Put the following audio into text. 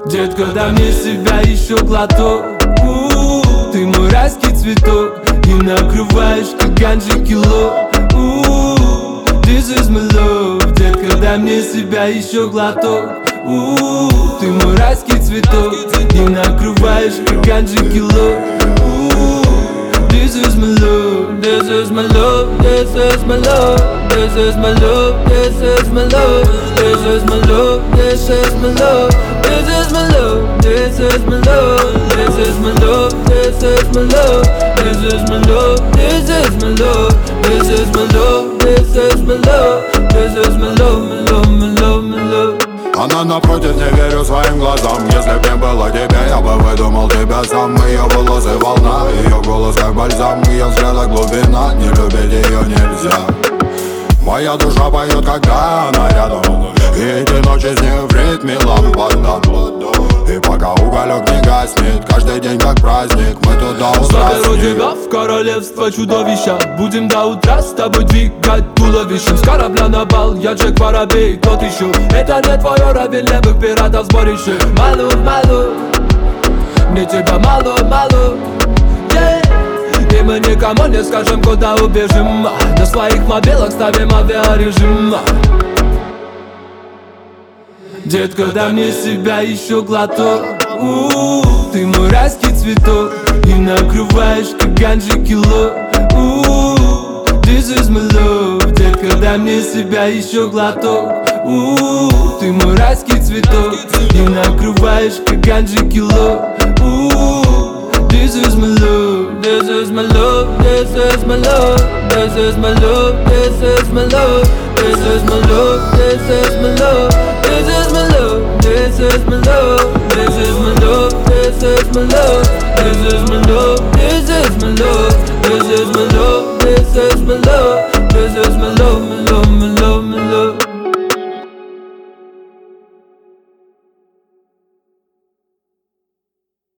Детка, дай мне себя еще глоток. Ты мой райский цветок, и накрываешь как ганджи кило. This is my love. Детка, дай мне себя еще глоток. Ты мой райский цветок, и накрываешь как ганджи кило. This is my love, this is my love, this is my love, this is my love, this is my love, this is my love, this is my love, this is my love, this is my love, this is my love, this is my love, this is my love, this is my love, this is my love, this is my love, this is my love, my love, my love, my love. Она напротив, не верю своим глазам. Если б не было тебя, я бы выдумал тебя сам. Ее волосы волна, ее голос как бальзам. Ее взгляда глубина, не любить ее нельзя. Моя душа поет, когда она рядом. И эти ночи с ней в ритме лампада. И пока уголек не гаснет, каждый день как праздник, мы туда заберу тебя в королевство чудовища. Будем до утра с тобой двигать туловищем. С корабля на бал, я Джек Воробей, тот еще. Это не твой уровень левых пиратов сборище. My love, my love, мне тебя мало, мало, yeah. И мы никому не скажем, куда убежим. На своих мобилах ставим авиарежим. Детка, дай мне себя еще глоток. Ты мой райский цветок, и накрываешь как ганджи кило. This is my love. Детка, дай мне себя еще глоток. Ты мой райский цветок, и накрываешь как ганджи кило. This is my love, this is my love, this is my love, this is my love, this is my love, this is my love, this is my love, this is my love, this is my love, this is my love, this is my love, this